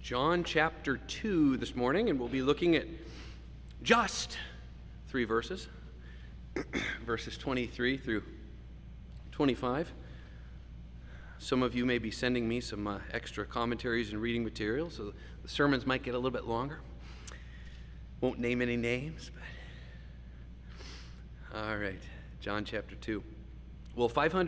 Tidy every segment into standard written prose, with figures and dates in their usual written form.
John chapter 2 this morning, and we'll be looking at just 3 verses, verses 23 through 25. Some of you may be sending me some extra commentaries and reading materials, so the sermons might get a little bit longer. Won't name any names, but all right, John chapter 2. Well,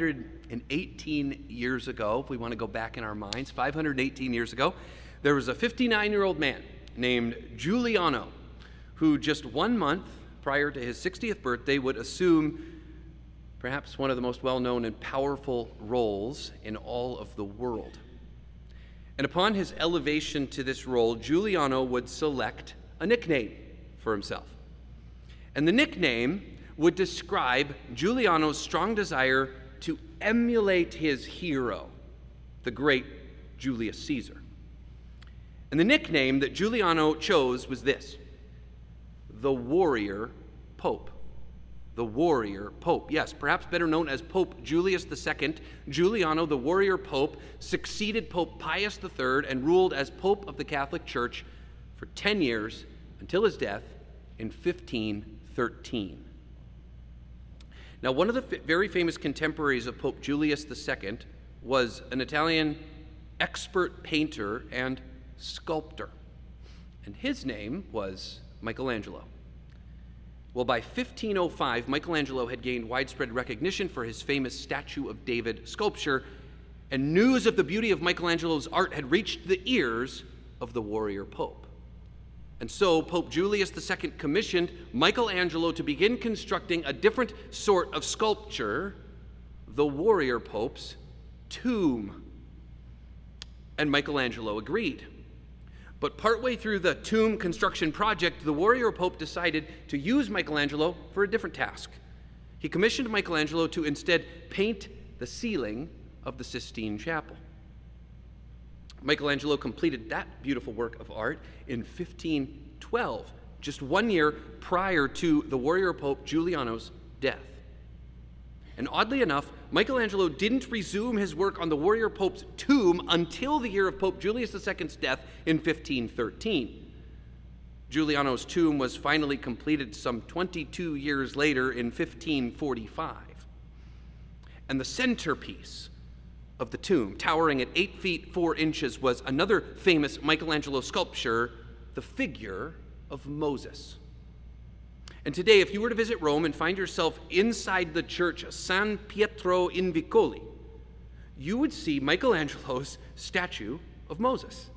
518 years ago, if we want to go back in our minds, 518 years ago, there was a 59-year-old man named Giuliano who just 1 month prior to his 60th birthday would assume perhaps one of the most well-known and powerful roles in all of the world. And upon his elevation to this role, Giuliano would select a nickname for himself. And the nickname would describe Giuliano's strong desire to emulate his hero, the great Julius Caesar. And the nickname that Giuliano chose was this: the Warrior Pope. The Warrior Pope. Yes, perhaps better known as Pope Julius II, Giuliano, the Warrior Pope, succeeded Pope Pius III and ruled as Pope of the Catholic Church for 10 years until his death in 1513. Now, one of the very famous contemporaries of Pope Julius II was an Italian expert painter and sculptor, and his name was Michelangelo. Well, by 1505, Michelangelo had gained widespread recognition for his famous Statue of David sculpture, and news of the beauty of Michelangelo's art had reached the ears of the Warrior Pope. And so Pope Julius II commissioned Michelangelo to begin constructing a different sort of sculpture, the Warrior Pope's tomb. And Michelangelo agreed. But partway through the tomb construction project, the Warrior Pope decided to use Michelangelo for a different task. He commissioned Michelangelo to instead paint the ceiling of the Sistine Chapel. Michelangelo completed that beautiful work of art in 1512, just 1 year prior to the Warrior Pope Giuliano's death. And oddly enough, Michelangelo didn't resume his work on the Warrior Pope's tomb until the year of Pope Julius II's death in 1513. Giuliano's tomb was finally completed some 22 years later in 1545. And the centerpiece of the tomb, towering at 8 feet 4 inches, was another famous Michelangelo sculpture, the figure of Moses. And today, if you were to visit Rome and find yourself inside the church San Pietro in Vicoli, you would see Michelangelo's statue of Moses.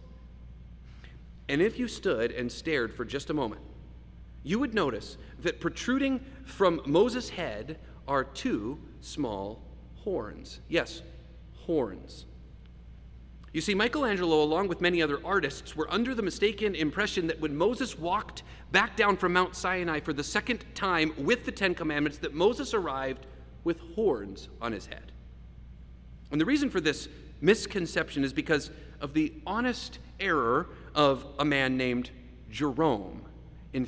And if you stood and stared for just a moment, you would notice that protruding from Moses' head are 2 small horns. Yes, horns. You see, Michelangelo, along with many other artists, were under the mistaken impression that when Moses walked back down from Mount Sinai for the second time with the 10 Commandments, that Moses arrived with horns on his head. And the reason for this misconception is because of the honest error of a man named Jerome in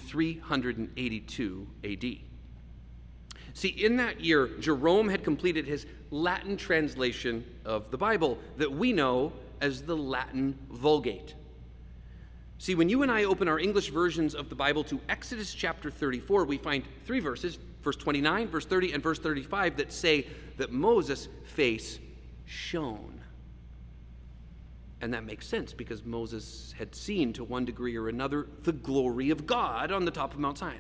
382 AD. See, in that year, Jerome had completed his Latin translation of the Bible that we know as the Latin Vulgate. See, when you and I open our English versions of the Bible to Exodus chapter 34, we find 3 verses, verse 29, verse 30, and verse 35, that say that Moses' face shone. And that makes sense because Moses had seen, to one degree or another, the glory of God on the top of Mount Sinai.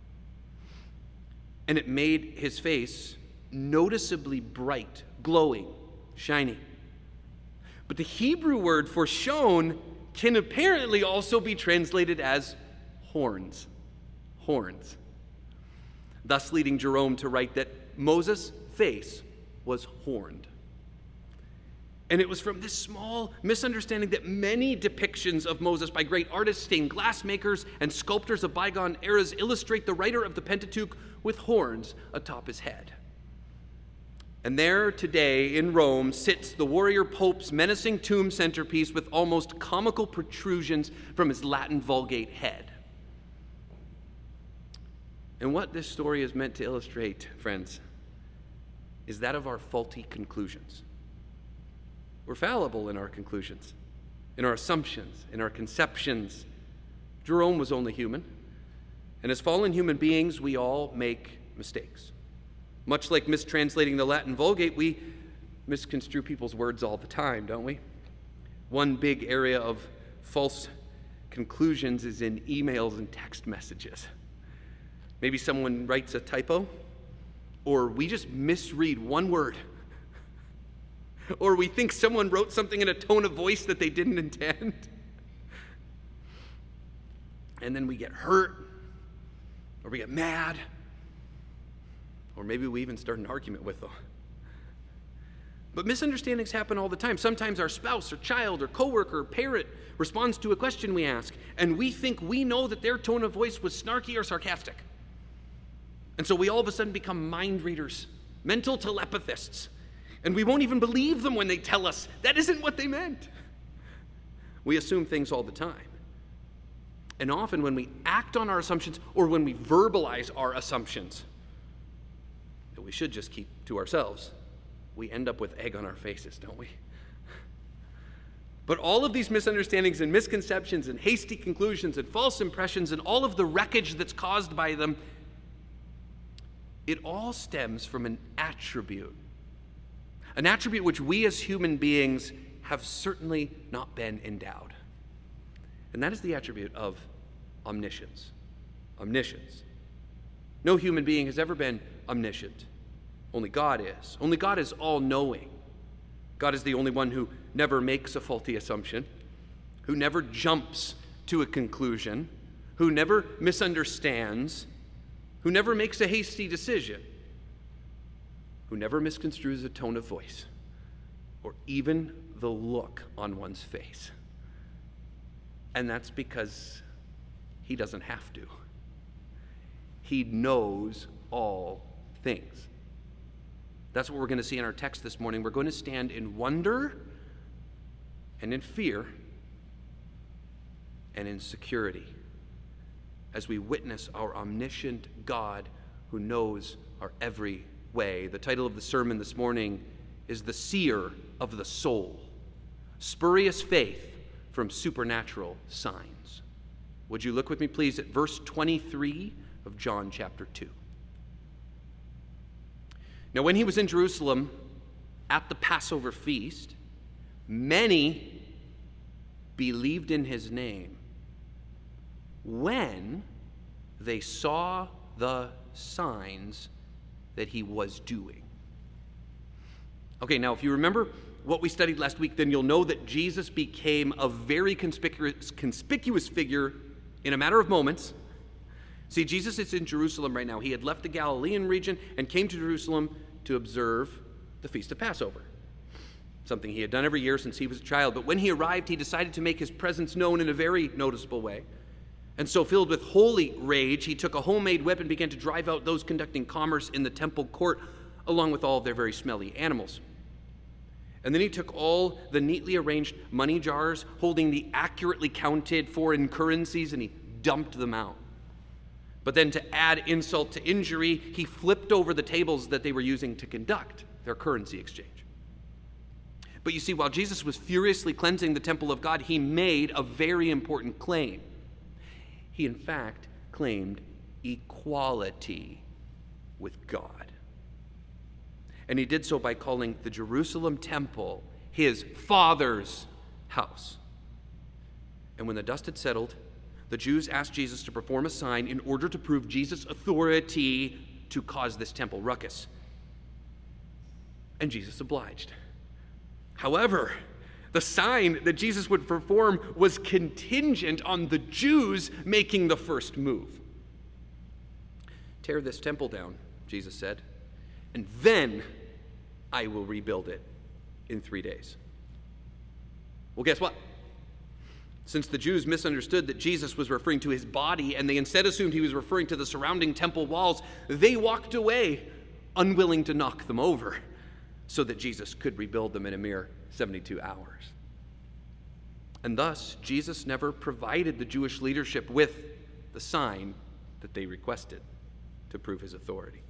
And it made his face noticeably bright, glowing, shiny. But the Hebrew word for shone can apparently also be translated as horns. Horns. Thus leading Jerome to write that Moses' face was horned. And it was from this small misunderstanding that many depictions of Moses by great artists, stained glass makers, and sculptors of bygone eras illustrate the writer of the Pentateuch with horns atop his head. And there today in Rome sits the Warrior Pope's menacing tomb centerpiece with almost comical protrusions from his Latin Vulgate head. And what this story is meant to illustrate, friends, is that of our faulty conclusions. We're fallible in our conclusions. in our assumptions, in our conceptions. Jerome was only human, and as fallen human beings, we all make mistakes. Much like mistranslating the Latin Vulgate, we misconstrue people's words all the time, don't we? One big area of false conclusions is in emails and text messages. Maybe someone writes a typo, or we just misread one word, or we think someone wrote something in a tone of voice that they didn't intend, and then we get hurt, or we get mad, or maybe we even start an argument with them. But misunderstandings happen all the time. Sometimes our spouse or child or coworker or parent responds to a question we ask, and we think we know that their tone of voice was snarky or sarcastic. And so we all of a sudden become mind readers, mental telepathists, and we won't even believe them when they tell us that isn't what they meant. We assume things all the time. And often when we act on our assumptions or when we verbalize our assumptions that we should just keep to ourselves, we end up with egg on our faces, don't we? But all of these misunderstandings and misconceptions and hasty conclusions and false impressions and all of the wreckage that's caused by them, it all stems from an attribute which we as human beings have certainly not been endowed. And that is the attribute of omniscience. Omniscience. No human being has ever been omniscient. Only God is. Only God is all-knowing. God is the only one who never makes a faulty assumption, who never jumps to a conclusion, who never misunderstands, who never makes a hasty decision, who never misconstrues a tone of voice or even the look on one's face. And that's because he doesn't have to. He knows all things. That's what we're going to see in our text this morning. We're going to stand in wonder and in fear and in security as we witness our omniscient God who knows our every way. The title of the sermon this morning is The Seer of the Soul, Spurious Faith from Supernatural Signs. Would you look with me, please, at verse 23 of John chapter 2. Now, when he was in Jerusalem at the Passover feast, many believed in his name when they saw the signs that he was doing. Okay, now if you remember what we studied last week, then you'll know that Jesus became a very conspicuous figure in a matter of moments. See, Jesus is in Jerusalem right now. He had left the Galilean region and came to Jerusalem to observe the Feast of Passover, something he had done every year since he was a child. But when he arrived, he decided to make his presence known in a very noticeable way. And so, filled with holy rage, he took a homemade whip and began to drive out those conducting commerce in the temple court, along with all of their very smelly animals. And then he took all the neatly arranged money jars holding the accurately counted foreign currencies and he dumped them out. But then to add insult to injury, he flipped over the tables that they were using to conduct their currency exchange. But you see, while Jesus was furiously cleansing the temple of God, he made a very important claim. He, in fact, claimed equality with God. And he did so by calling the Jerusalem temple his Father's house. And when the dust had settled, the Jews asked Jesus to perform a sign in order to prove Jesus' authority to cause this temple ruckus. And Jesus obliged. However, the sign that Jesus would perform was contingent on the Jews making the first move. Tear this temple down, Jesus said, and then I will rebuild it in 3 days. Well, guess what? Since the Jews misunderstood that Jesus was referring to his body and they instead assumed he was referring to the surrounding temple walls, they walked away, unwilling to knock them over, so that Jesus could rebuild them in a mere 72 hours. And thus, Jesus never provided the Jewish leadership with the sign that they requested to prove his authority.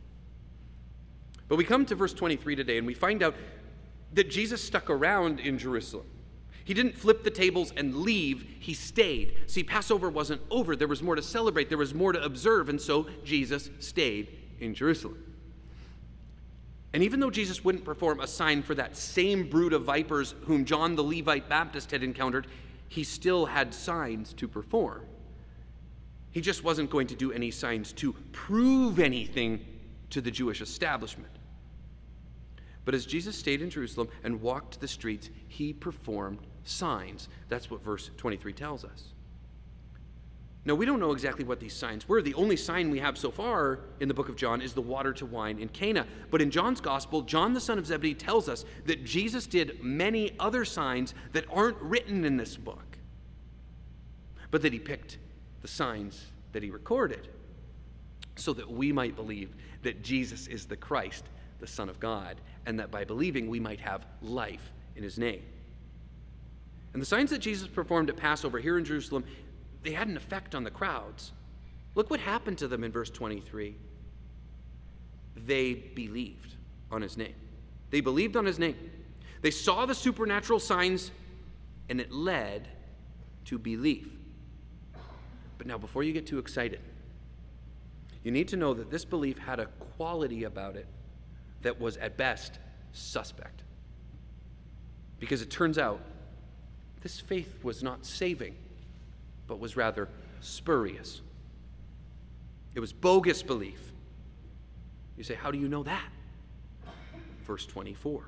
But we come to verse 23 today, and we find out that Jesus stuck around in Jerusalem. He didn't flip the tables and leave. He stayed. See, Passover wasn't over. There was more to celebrate. There was more to observe. And so Jesus stayed in Jerusalem. And even though Jesus wouldn't perform a sign for that same brood of vipers whom John the Levite Baptist had encountered, he still had signs to perform. He just wasn't going to do any signs to prove anything to the Jewish establishment. But as Jesus stayed in Jerusalem and walked the streets, he performed signs. That's what verse 23 tells us. Now, we don't know exactly what these signs were. The only sign we have so far in the book of John is the water to wine in Cana. But in John's gospel, John the son of Zebedee tells us that Jesus did many other signs that aren't written in this book, but that he picked the signs that he recorded so that we might believe that Jesus is the Christ, the Son of God, and that by believing we might have life in his name. And the signs that Jesus performed at Passover here in Jerusalem, they had an effect on the crowds. Look what happened to them in verse 23. They believed on his name. They believed on his name. They saw the supernatural signs, and it led to belief. But now, before you get too excited, you need to know that this belief had a quality about it that was at best suspect. Because it turns out this faith was not saving, but was rather spurious. It was bogus belief. You say, how do you know that? Verse 24.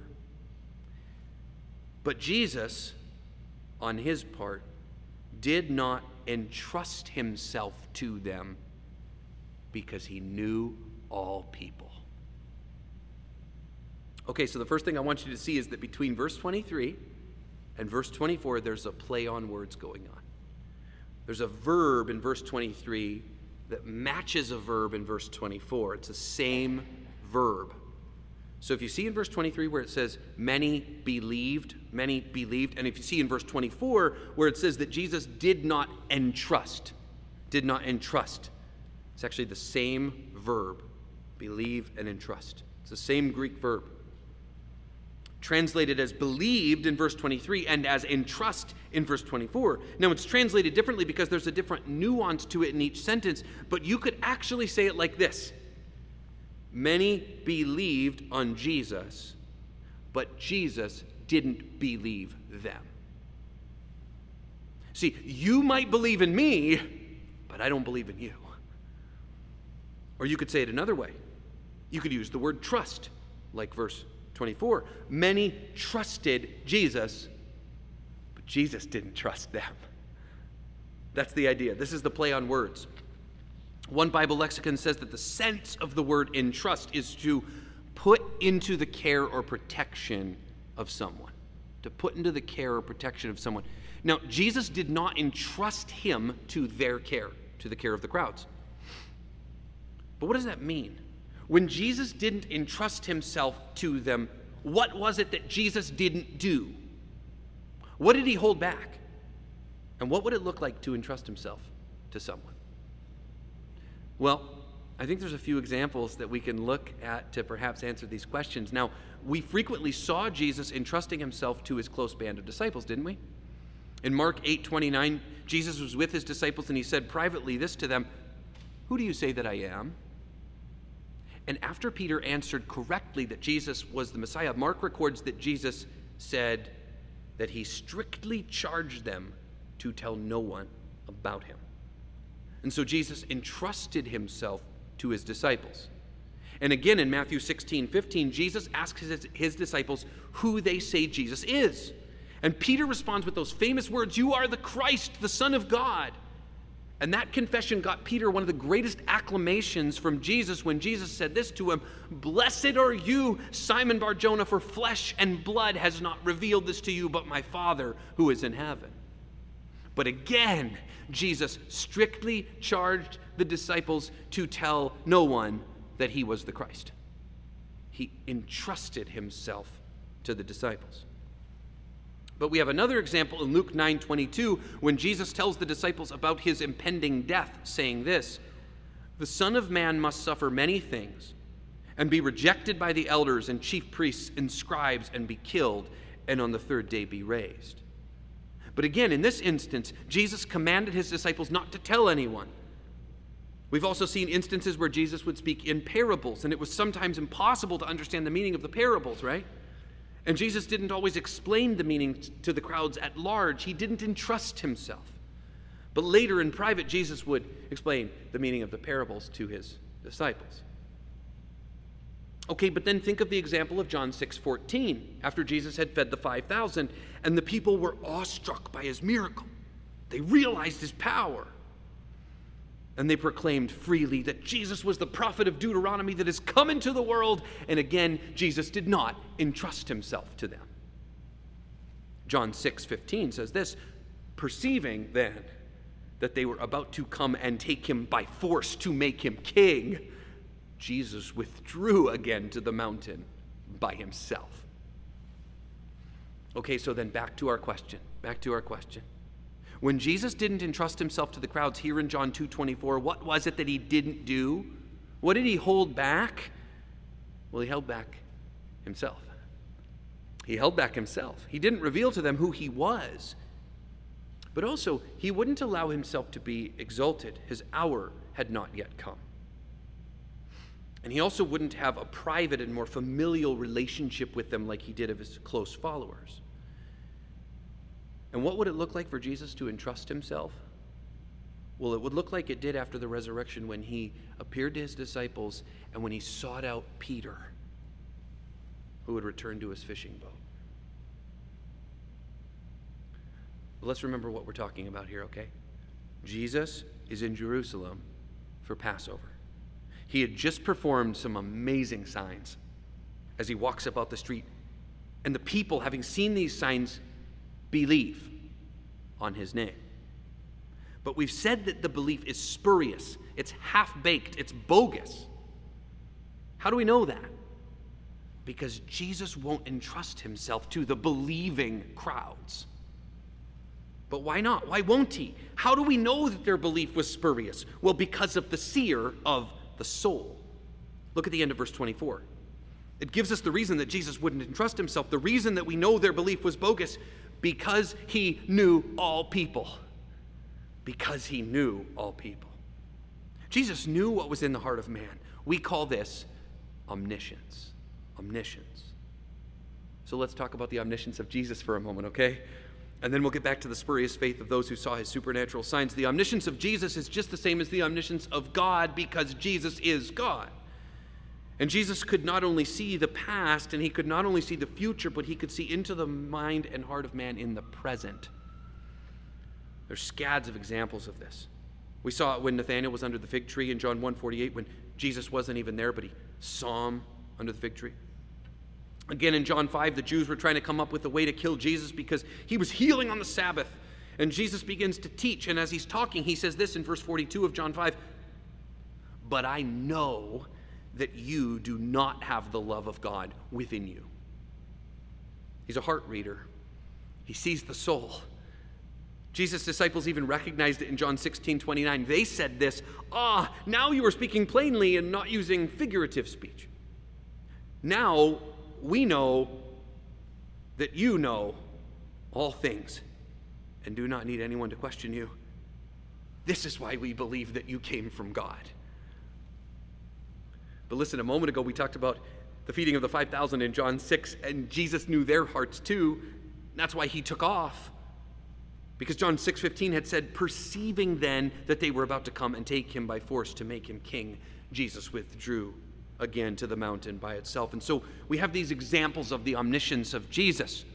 But Jesus, on his part, did not entrust himself to them because he knew all people. Okay, so the first thing I want you to see is that between verse 23 and verse 24, there's a play on words going on. There's a verb in verse 23 that matches a verb in verse 24. It's the same verb. So if you see in verse 23 where it says, many believed, and if you see in verse 24 where it says that Jesus did not entrust, it's actually the same verb, believe and entrust. It's the same Greek verb. Translated as believed in verse 23 and as entrust in verse 24. Now, it's translated differently because there's a different nuance to it in each sentence, but you could actually say it like this. Many believed on Jesus, but Jesus didn't believe them. See, you might believe in me, but I don't believe in you. Or you could say it another way. You could use the word trust, like verse 24. Many trusted Jesus, but Jesus didn't trust them. That's the idea. This is the play on words. One Bible lexicon says that the sense of the word entrust is to put into the care or protection of someone. To put into the care or protection of someone. Now, Jesus did not entrust him to their care, to the care of the crowds. But what does that mean? When Jesus didn't entrust himself to them, what was it that Jesus didn't do? What did he hold back? And what would it look like to entrust himself to someone? Well, I think there's a few examples that we can look at to perhaps answer these questions. Now, we frequently saw Jesus entrusting himself to his close band of disciples, didn't we? In Mark 8:29, Jesus was with his disciples and he said privately this to them, "Who do you say that I am?" And after Peter answered correctly that Jesus was the Messiah, Mark records that Jesus said that he strictly charged them to tell no one about him. And so Jesus entrusted himself to his disciples. And again in Matthew 16:15, Jesus asks his disciples who they say Jesus is. And Peter responds with those famous words, "You are the Christ, the Son of God." And that confession got Peter one of the greatest acclamations from Jesus when Jesus said this to him, "Blessed are you, Simon Bar-Jonah, for flesh and blood has not revealed this to you, but my Father who is in heaven." But again, Jesus strictly charged the disciples to tell no one that he was the Christ. He entrusted himself to the disciples. But we have another example in Luke 9:22 when Jesus tells the disciples about his impending death, saying this, "The Son of Man must suffer many things and be rejected by the elders and chief priests and scribes and be killed and on the third day be raised." But again, in this instance, Jesus commanded his disciples not to tell anyone. We've also seen instances where Jesus would speak in parables, and it was sometimes impossible to understand the meaning of the parables, right? And Jesus didn't always explain the meaning to the crowds at large. He didn't entrust himself. But later in private, Jesus would explain the meaning of the parables to his disciples. Okay, but then think of the example of John 6:14, after Jesus had fed the 5,000, and the people were awestruck by his miracle. They realized his power. And they proclaimed freely that Jesus was the prophet of Deuteronomy that has come into the world. And again, Jesus did not entrust himself to them. John 6:15 says this, perceiving then that they were about to come and take him by force to make him king, Jesus withdrew again to the mountain by himself. Okay, so then back to our question. When Jesus didn't entrust himself to the crowds here in John 2:24, what was it that he didn't do? What did he hold back? Well, he held back himself. He held back himself. He didn't reveal to them who he was. But also, he wouldn't allow himself to be exalted. His hour had not yet come. And he also wouldn't have a private and more familial relationship with them like he did of his close followers. And what would it look like for Jesus to entrust himself? Well, it would look like it did after the resurrection when he appeared to his disciples and when he sought out Peter, who would return to his fishing boat. But let's remember what we're talking about here, okay? Jesus is in Jerusalem for Passover. He had just performed some amazing signs as he walks about the street. And the people, having seen these signs, believe on his name. But we've said that the belief is spurious. It's half-baked. It's bogus. How do we know that? Because Jesus won't entrust himself to the believing crowds. But why not? Why won't he? How do we know that their belief was spurious? Well, because of the seer of the soul. Look at the end of verse 24. It gives us the reason that Jesus wouldn't entrust himself. The reason that we know their belief was bogus, because he knew all people. Because he knew all people. Jesus knew what was in the heart of man. We call this omniscience. Omniscience. So let's talk about the omniscience of Jesus for a moment, okay? And then we'll get back to the spurious faith of those who saw his supernatural signs. The omniscience of Jesus is just the same as the omniscience of God because Jesus is God. And Jesus could not only see the past and he could not only see the future, but he could see into the mind and heart of man in the present. There's scads of examples of this. We saw it when Nathanael was under the fig tree in John 1:48, when Jesus wasn't even there, but he saw him under the fig tree. Again, in John 5, the Jews were trying to come up with a way to kill Jesus because he was healing on the Sabbath. And Jesus begins to teach, and as he's talking, he says this in verse 42 of John 5, "But I know that you do not have the love of God within you." He's a heart reader. He sees the soul. Jesus' disciples even recognized it in John 16:29. They said this, now you are speaking plainly and not using figurative speech. Now we know that you know all things and do not need anyone to question you. This is why we believe that you came from God. But listen, a moment ago we talked about the feeding of the 5,000 in John 6, and Jesus knew their hearts too. That's why he took off. Because John 6:15 had said, perceiving then that they were about to come and take him by force to make him king, Jesus withdrew again to the mountain by itself. And so we have these examples of the omniscience of Jesus.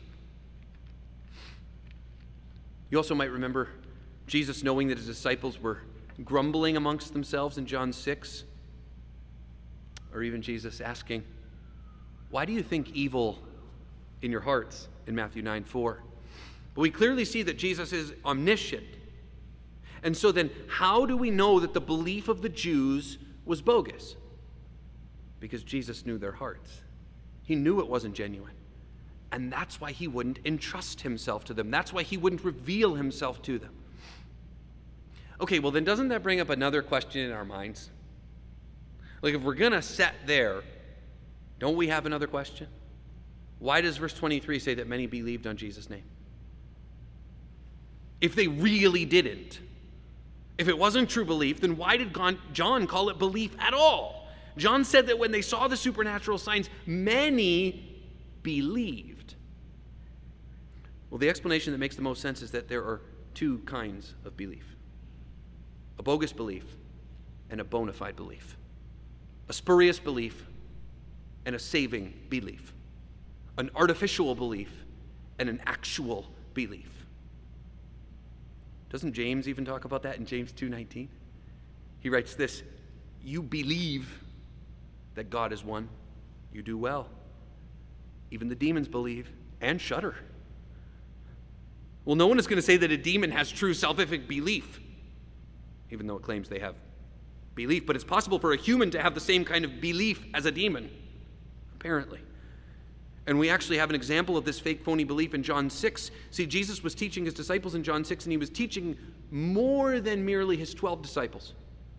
You also might remember Jesus knowing that his disciples were grumbling amongst themselves in John 6. Or even Jesus asking, why do you think evil in your hearts in Matthew 9:4? But we clearly see that Jesus is omniscient. And so then how do we know that the belief of the Jews was bogus? Because Jesus knew their hearts. He knew it wasn't genuine. And that's why he wouldn't entrust himself to them. That's why he wouldn't reveal himself to them. Okay, well then doesn't that bring up another question in our minds? Like if we're going to set there, don't we have another question? Why does verse 23 say that many believed on Jesus' name? if they really didn't? If it wasn't true belief, then why did John call it belief at all? John said that when they saw the supernatural signs, many believed. Well, the explanation that makes the most sense is that there are two kinds of belief: a bogus belief and a bona fide belief, a spurious belief and a saving belief, an artificial belief and an actual belief. Doesn't James even talk about that in James 2:19? He writes this: you believe that God is one, you do well. Even the demons believe and shudder. Well, no one is going to say that a demon has true salvific belief, even though it claims they have belief. But it's possible for a human to have the same kind of belief as a demon, apparently. And we actually have an example of this fake, phony belief in John 6. See, Jesus was teaching his disciples in John 6, and he was teaching more than merely his 12 disciples.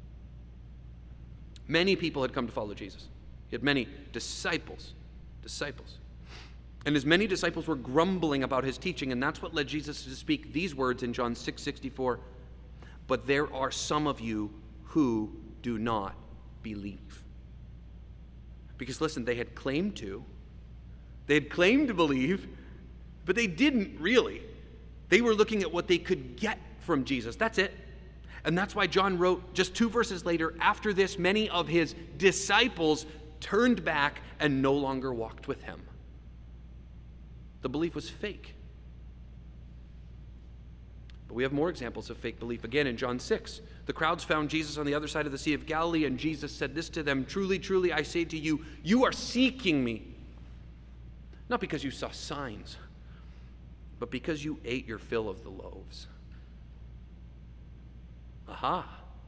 Many people had come to follow Jesus. He had many disciples. And as many disciples were grumbling about his teaching, and that's what led Jesus to speak these words in John 6:64. But there are some of you who do not believe. Because listen, they had claimed to believe, but they didn't really. They were looking at what they could get from Jesus. That's it. And that's why John wrote just 2 verses later, after this, many of his disciples turned back and no longer walked with him. The belief was fake. But we have more examples of fake belief. Again, in John 6, the crowds found Jesus on the other side of the Sea of Galilee, and Jesus said this to them: truly, truly, I say to you, you are seeking me, not because you saw signs, but because you ate your fill of the loaves. Aha!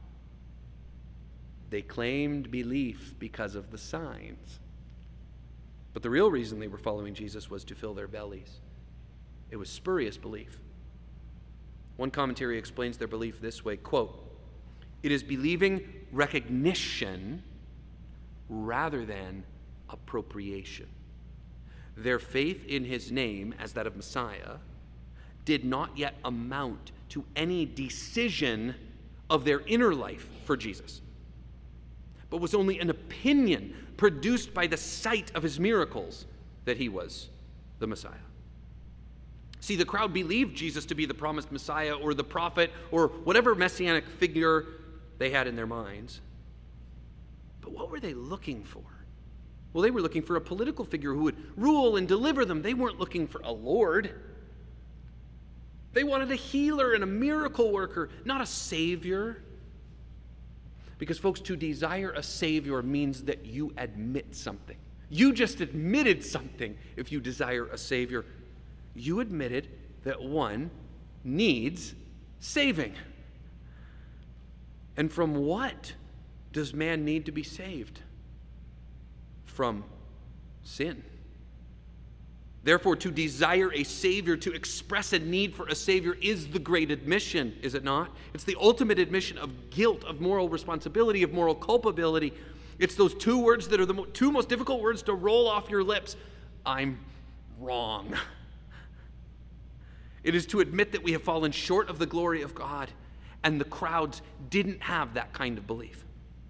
They claimed belief because of the signs. But the real reason they were following Jesus was to fill their bellies. It was spurious belief. One commentary explains their belief this way, quote, it is believing recognition rather than appropriation. Their faith in his name as that of Messiah did not yet amount to any decision of their inner life for Jesus, but was only an opinion produced by the sight of his miracles that he was the Messiah. See, the crowd believed Jesus to be the promised Messiah or the prophet or whatever messianic figure they had in their minds. But what were they looking for? Well, they were looking for a political figure who would rule and deliver them. They weren't looking for a Lord. They wanted a healer and a miracle worker, not a savior. Because, folks, to desire a savior means that you admit something. You just admitted something if you desire a savior. You admitted that one needs saving. And from what does man need to be saved? From sin. Therefore, to desire a Savior, to express a need for a Savior is the great admission, is it not? It's the ultimate admission of guilt, of moral responsibility, of moral culpability. It's those 2 words that are the 2 most difficult words to roll off your lips. I'm wrong. It is to admit that we have fallen short of the glory of God, and the crowds didn't have that kind of belief.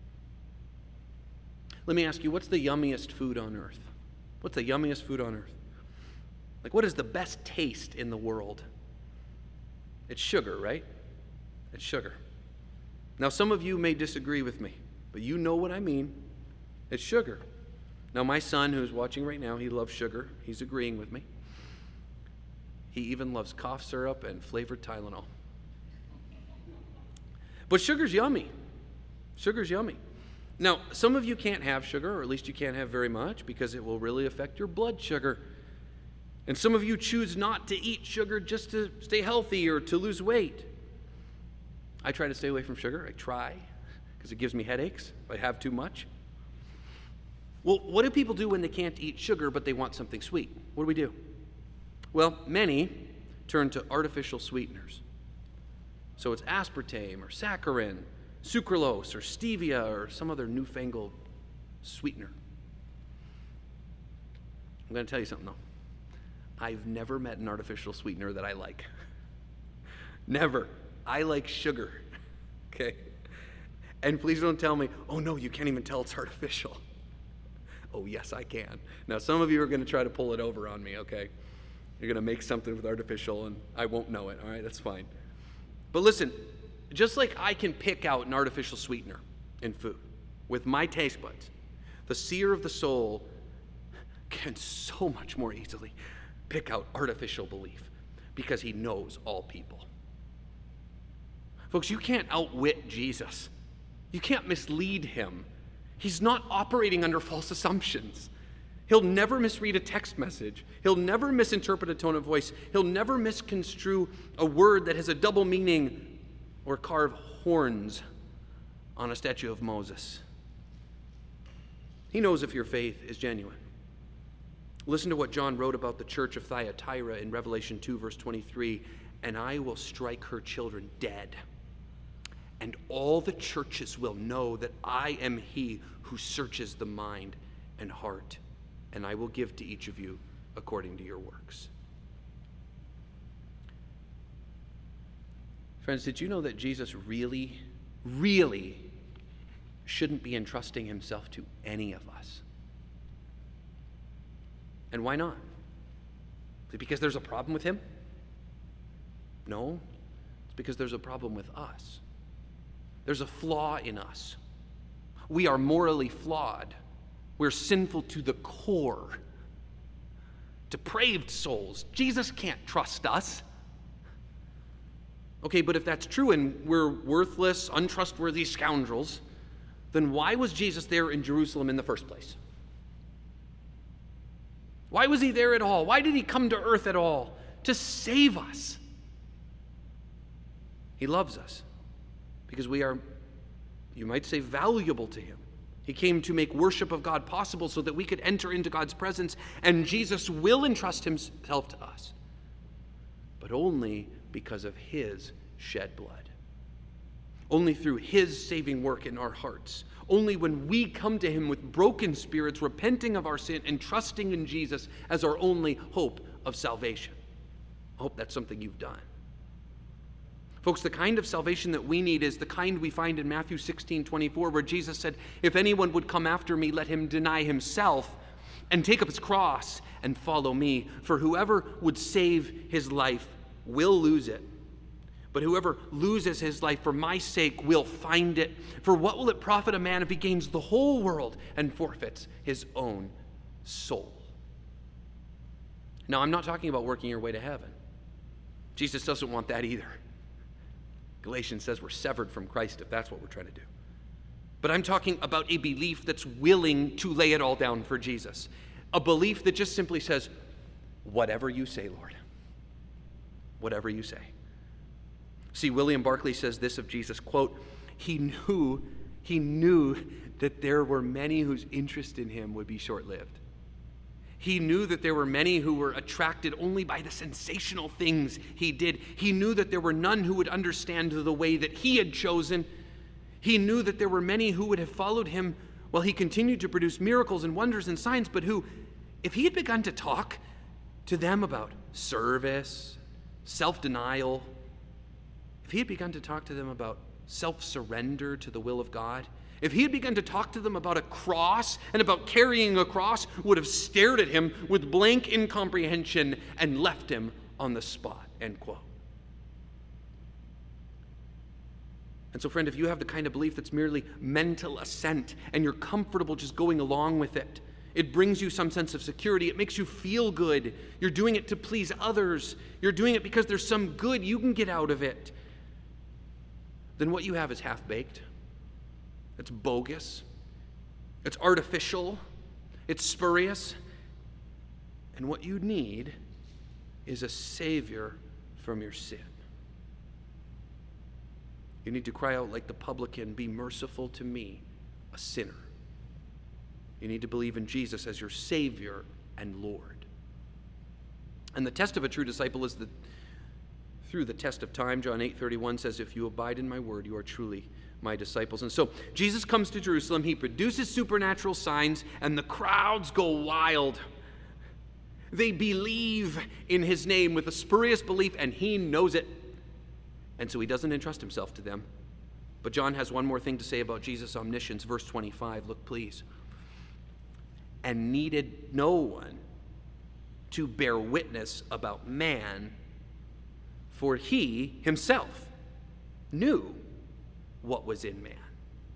Let me ask you, what's the yummiest food on earth? What's the yummiest food on earth? Like, what is the best taste in the world? It's sugar, right? It's sugar. Now, some of you may disagree with me, but you know what I mean. It's sugar. Now, my son, who's watching right now, he loves sugar. He's agreeing with me. He even loves cough syrup and flavored Tylenol. But sugar's yummy. Sugar's yummy. Now, some of you can't have sugar, or at least you can't have very much, because it will really affect your blood sugar. And some of you choose not to eat sugar just to stay healthy or to lose weight. I try to stay away from sugar. I try, because it gives me headaches if I have too much. Well, what do people do when they can't eat sugar but they want something sweet? What do we do? Well, many turn to artificial sweeteners. So it's aspartame or saccharin, sucralose or stevia or some other newfangled sweetener. I'm going to tell you something, though. I've never met an artificial sweetener that I like. Never. I like sugar. Okay? And please don't tell me, oh no, you can't even tell it's artificial. Oh yes, I can. Now some of you are going to try to pull it over on me, okay? You're going to make something with artificial and I won't know it, all right? That's fine. But listen, just like I can pick out an artificial sweetener in food with my taste buds, the seer of the soul can so much more easily pick out artificial belief because he knows all people. Folks, you can't outwit Jesus. You can't mislead him. He's not operating under false assumptions. He'll never misread a text message. He'll never misinterpret a tone of voice. He'll never misconstrue a word that has a double meaning or carve horns on a statue of Moses. He knows if your faith is genuine. Listen to what John wrote about the church of Thyatira in Revelation 2, verse 23. And I will strike her children dead, and all the churches will know that I am he who searches the mind and heart, and I will give to each of you according to your works. Friends, did you know that Jesus really, really shouldn't be entrusting himself to any of us? And why not? Is it because there's a problem with him? No, it's because there's a problem with us. There's a flaw in us. We are morally flawed. We're sinful to the core. Depraved souls. Jesus can't trust us. Okay, but if that's true and we're worthless, untrustworthy scoundrels, then why was Jesus there in Jerusalem in the first place? Why was he there at all? Why did he come to earth at all? To save us. He loves us because we are, you might say, valuable to him. He came to make worship of God possible so that we could enter into God's presence, and Jesus will entrust himself to us, but only because of his shed blood. Only through his saving work in our hearts. Only when we come to him with broken spirits, repenting of our sin and trusting in Jesus as our only hope of salvation. I hope that's something you've done. Folks, the kind of salvation that we need is the kind we find in Matthew 16:24, where Jesus said, if anyone would come after me, let him deny himself and take up his cross and follow me. For whoever would save his life will lose it. But whoever loses his life for my sake will find it. For what will it profit a man if he gains the whole world and forfeits his own soul? Now, I'm not talking about working your way to heaven. Jesus doesn't want that either. Galatians says we're severed from Christ if that's what we're trying to do. But I'm talking about a belief that's willing to lay it all down for Jesus. A belief that just simply says, whatever you say, Lord. Whatever you say. See, William Barclay says this of Jesus, quote, he knew that there were many whose interest in him would be short-lived. He knew that there were many who were attracted only by the sensational things he did. He knew that there were none who would understand the way that he had chosen. He knew that there were many who would have followed him while he continued to produce miracles and wonders and signs, but who, if he had begun to talk to them about service, self-denial, if he had begun to talk to them about self-surrender to the will of God, if he had begun to talk to them about a cross and about carrying a cross, would have stared at him with blank incomprehension and left him on the spot, end quote. And so, friend, if you have the kind of belief that's merely mental assent and you're comfortable just going along with it, it brings you some sense of security. It makes you feel good. You're doing it to please others. You're doing it because there's some good you can get out of it. Then what you have is half-baked. It's bogus. It's artificial. It's spurious. And what you need is a Savior from your sin. You need to cry out like the publican, be merciful to me, a sinner. You need to believe in Jesus as your Savior and Lord. And the test of a true disciple is through the test of time. John 8:31 says, if you abide in my word, you are truly my disciples. And so Jesus comes to Jerusalem, he produces supernatural signs, and the crowds go wild. They believe in his name with a spurious belief, and he knows it. And so he doesn't entrust himself to them. But John has one more thing to say about Jesus' omniscience. Verse 25, look please. And needed no one to bear witness about man, for he himself knew what was in man.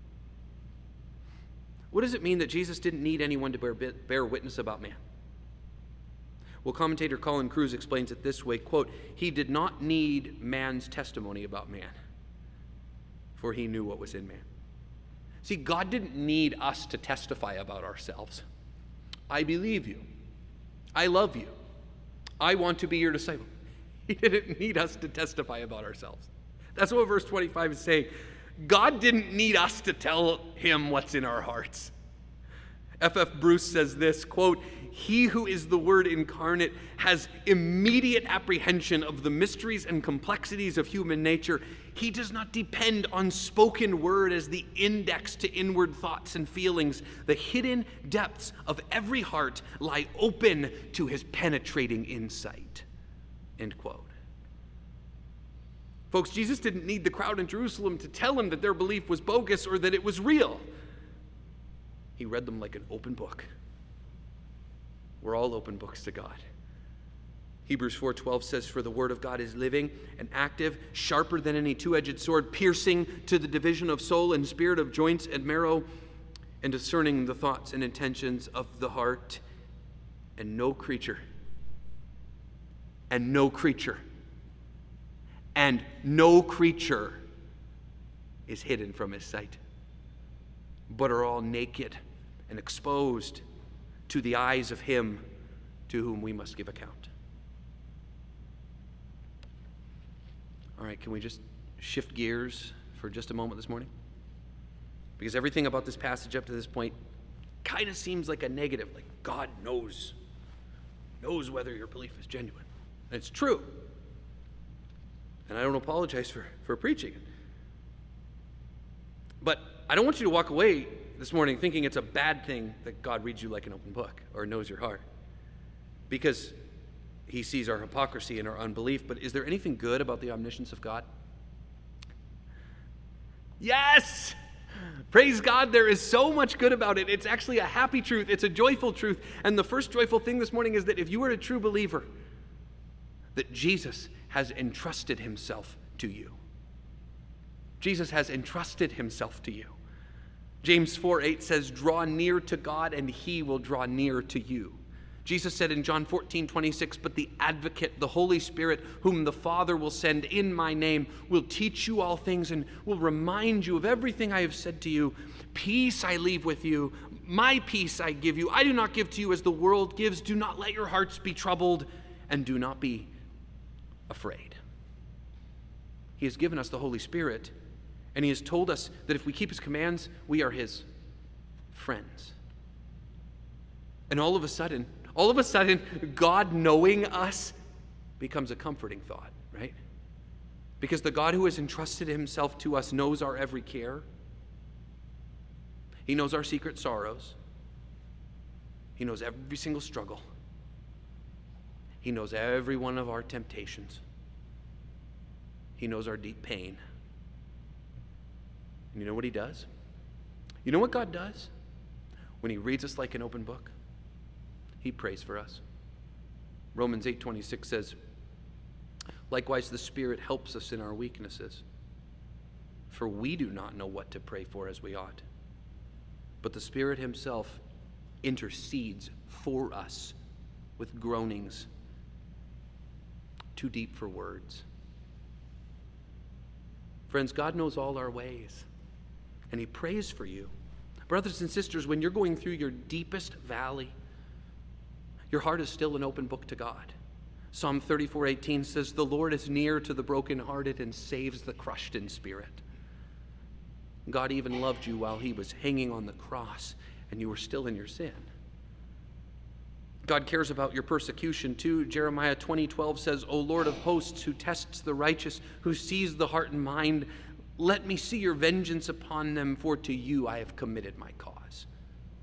What does it mean that Jesus didn't need anyone to bear witness about man? Well, commentator Colin Cruz explains it this way, quote, he did not need man's testimony about man, for he knew what was in man. See, God didn't need us to testify about ourselves. I believe you. I love you. I want to be your disciple. He didn't need us to testify about ourselves. That's what verse 25 is saying. God didn't need us to tell him what's in our hearts. F.F. Bruce says this, quote, he who is the Word incarnate has immediate apprehension of the mysteries and complexities of human nature. He does not depend on spoken word as the index to inward thoughts and feelings. The hidden depths of every heart lie open to his penetrating insight. End quote. Folks, Jesus didn't need the crowd in Jerusalem to tell him that their belief was bogus or that it was real. He read them like an open book. We're all open books to God. Hebrews 4:12 says, for the word of God is living and active, sharper than any two-edged sword, piercing to the division of soul and spirit, of joints and marrow, and discerning the thoughts and intentions of the heart. And no creature is hidden from his sight, but are all naked and exposed to the eyes of him to whom we must give account. All right, can we just shift gears for just a moment this morning? Because everything about this passage up to this point kind of seems like a negative, like God knows whether your belief is genuine. And it's true. And I don't apologize for preaching it. But I don't want you to walk away this morning thinking it's a bad thing that God reads you like an open book or knows your heart, because he sees our hypocrisy and our unbelief. But is there anything good about the omniscience of God? Yes! Praise God, there is so much good about it. It's actually a happy truth. It's a joyful truth. And the first joyful thing this morning is that if you are a true believer, that Jesus has entrusted himself to you. Jesus has entrusted himself to you. James 4:8 says, draw near to God and he will draw near to you. Jesus said in John 14:26, but the advocate, the Holy Spirit, whom the Father will send in my name, will teach you all things and will remind you of everything I have said to you. Peace I leave with you. My peace I give you. I do not give to you as the world gives. Do not let your hearts be troubled and do not be afraid. He has given us the Holy Spirit, and he has told us that if we keep his commands, we are his friends. And all of a sudden, God knowing us becomes a comforting thought, right? Because the God who has entrusted himself to us knows our every care. He knows our secret sorrows. He knows every single struggle. He knows every one of our temptations. He knows our deep pain. And you know what he does? You know what God does? When he reads us like an open book, he prays for us. Romans 8:26 says, likewise the Spirit helps us in our weaknesses, for we do not know what to pray for as we ought. But the Spirit himself intercedes for us with groanings too deep for words. Friends, God knows all our ways, and he prays for you. Brothers and sisters, when you're going through your deepest valley, your heart is still an open book to God. Psalm 34:18 says, the Lord is near to the brokenhearted and saves the crushed in spirit. God even loved you while he was hanging on the cross and you were still in your sin. God cares about your persecution too. Jeremiah 20:12 says, O Lord of hosts, who tests the righteous, who sees the heart and mind, let me see your vengeance upon them, for to you I have committed my cause.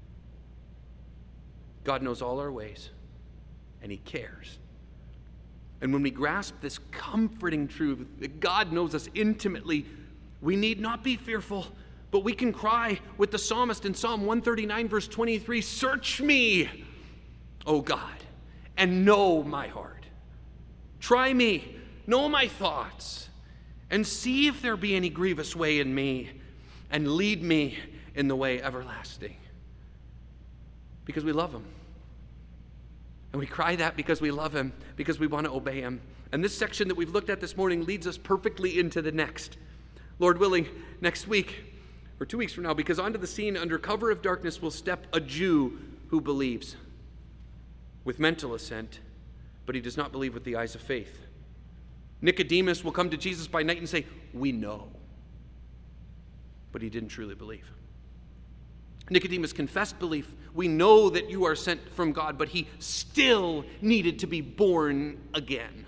God knows all our ways, and he cares. And when we grasp this comforting truth that God knows us intimately, we need not be fearful, but we can cry with the psalmist in Psalm 139, verse 23, "Search me, O God, and know my heart. Try me, know my thoughts, and see if there be any grievous way in me, and lead me in the way everlasting." Because we love him. And we cry that because we love him, because we want to obey him. And this section that we've looked at this morning leads us perfectly into the next. Lord willing, next week, or 2 weeks from now, because onto the scene under cover of darkness will step a Jew who believes with mental assent, but he does not believe with the eyes of faith. Nicodemus will come to Jesus by night and say, "We know," but he didn't truly believe. Nicodemus confessed belief. "We know that you are sent from God," but he still needed to be born again.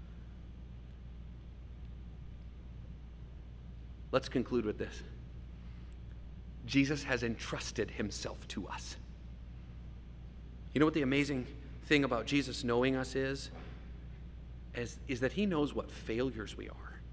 Let's conclude with this. Jesus has entrusted himself to us. You know what the amazing thing about Jesus knowing us is that he knows what failures we are.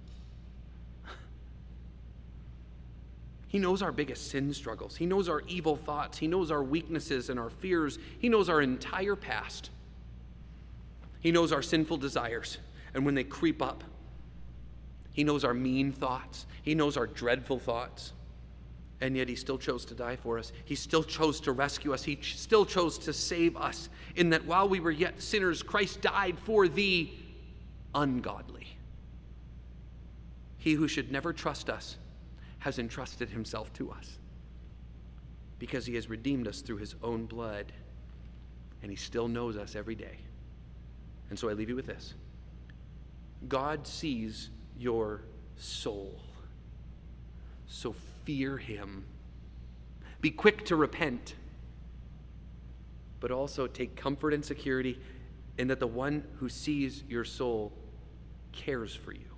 He knows our biggest sin struggles. He knows our evil thoughts. He knows our weaknesses and our fears. He knows our entire past. He knows our sinful desires. And when they creep up, he knows our mean thoughts. He knows our dreadful thoughts. And yet he still chose to die for us. He still chose to rescue us. He still chose to save us. In that while we were yet sinners, Christ died for the ungodly. He who should never trust us has entrusted himself to us because he has redeemed us through his own blood, and he still knows us every day. And so I leave you with this. God sees your soul, so fear him. Be quick to repent, but also take comfort and security in that the one who sees your soul cares for you.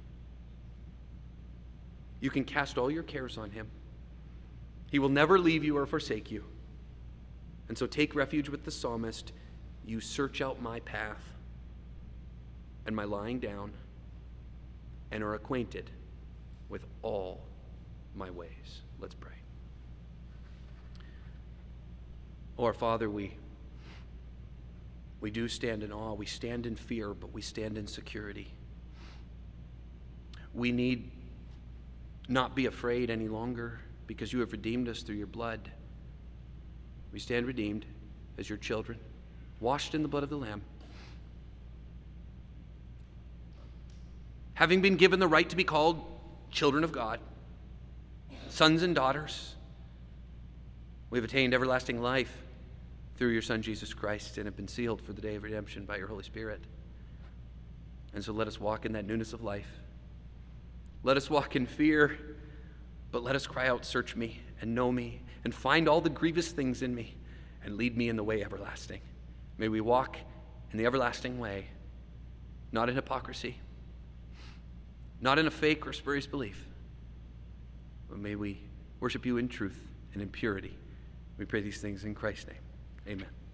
You can cast all your cares on him. He will never leave you or forsake you. And so take refuge with the psalmist. "You search out my path and my lying down, and are acquainted with all my ways." Let's pray. Oh, our Father, we do stand in awe. We stand in fear, but we stand in security. We need not be afraid any longer because you have redeemed us through your blood. We stand redeemed as your children, washed in the blood of the Lamb. Having been given the right to be called children of God, sons and daughters, we have attained everlasting life through your Son, Jesus Christ, and have been sealed for the day of redemption by your Holy Spirit. And so let us walk in that newness of life. Let us walk in fear, but let us cry out, "Search me and know me, and find all the grievous things in me, and lead me in the way everlasting." May we walk in the everlasting way, not in hypocrisy, not in a fake or spurious belief, but may we worship you in truth and in purity. We pray these things in Christ's name. Amen.